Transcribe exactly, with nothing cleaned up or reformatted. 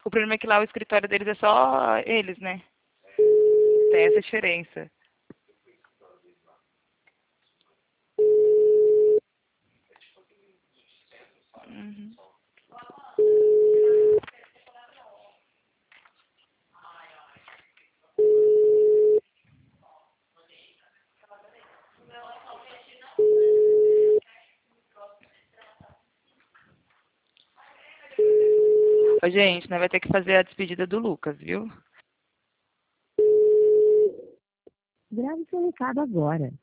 O problema é que lá o escritório deles é só eles, né? Tem essa diferença. Uhum. Ô, gente, nós vai ter que fazer a despedida do Lucas, viu? Grave seu recado agora.